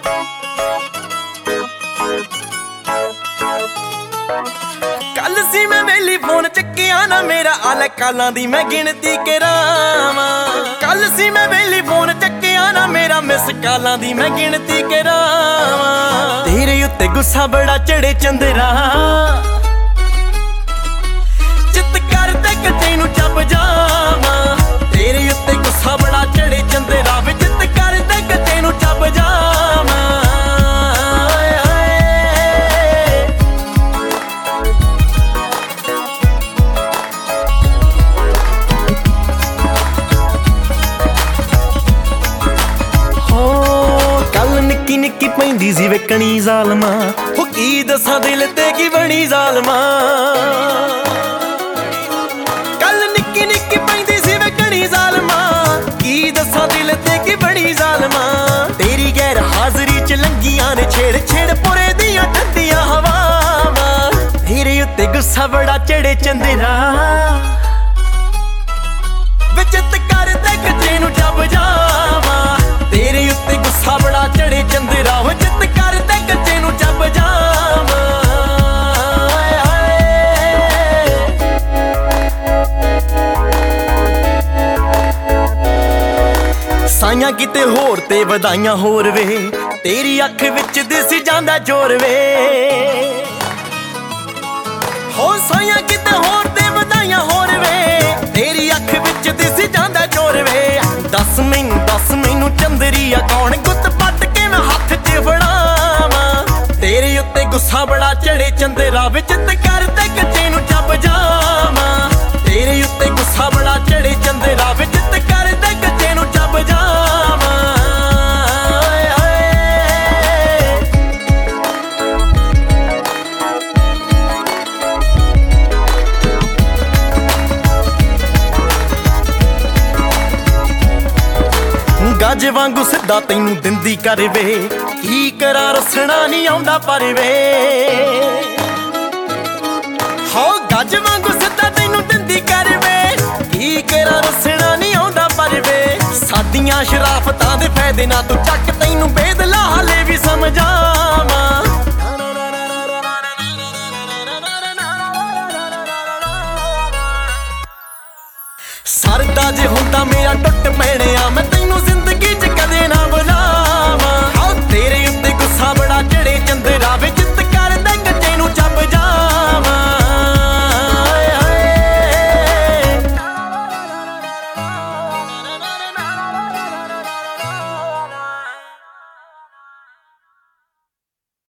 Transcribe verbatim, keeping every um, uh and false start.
कल सी मैं वेली फोन चक्किया ना मेरा आले कालां दी मैं गिनती करावां। कल सी मैं वेली फोन चक्किया ना मेरा मिस कालां दी मैं गिनती करावां। तेरे उत्ते गुस्सा बड़ा चढ़े चंदरा, चित करदे कि तैनूं चब जावां। तेरे उत्ते गुस्सा बड़ा चढ़े चंदरा, वे चित करदे कि तैनूं चब जावां। निक्की निक्की पैंदी सी वेकणी जालमा, हो की दसां दिल ते की बनी जालमा। कल निक्की निक्की पैंदी सी वेकणी जालमा, की दसां दिल ते की बनी जालमा। तेरी गैर हाजरी च लंगियां ने छेड़ छेड़ पुरे दियां ठंडियां हवावां। तेरे उत्ते गुस्सा बड़ा चढ़े चंदरा, वे चित करदे कि तैनूं जब जावां। तेरे उत्ते गुस्सा बड़ा चढ़े चंदरा, हो चित करदे कि तैनूं जब जावां। साइयां किते होर ते वधाइयां होर वे, तेरी अख विच दिस जांदा जोर वे। हो साइयां किते होर ते वधाइयां होर वे, तेरी अख विच दिस जांदा जोर वे। दस मैनूं दस मैनूं चंदरिया कौन गुੱਤ पट के मैं हत्थ च फड़ावां। तेरे उत्ते गुस्सा बड़ा चढ़े चंदरा, वे चित करदे कि तैनूं जब जावां। तेरे उत्ते गुस्सा बड़ा चढ़े चंदरा, वे चित करदे कि तैनूं जब जावां। गज वांगू सिद्धा तैनूं दिंदी कर वे, की करा रसना नहीं आउंदा पर वे। हो गज वांगू सिद्धा तैनूं दिंदी कर वे, की करा रसना नहीं आउंदा पर वे। सादियां शराफतां दे फायदे ना तू चक, तैनूं बेदला हाले भी समझावां। सरदा जे हुंदा मेरा टुट पैणिया,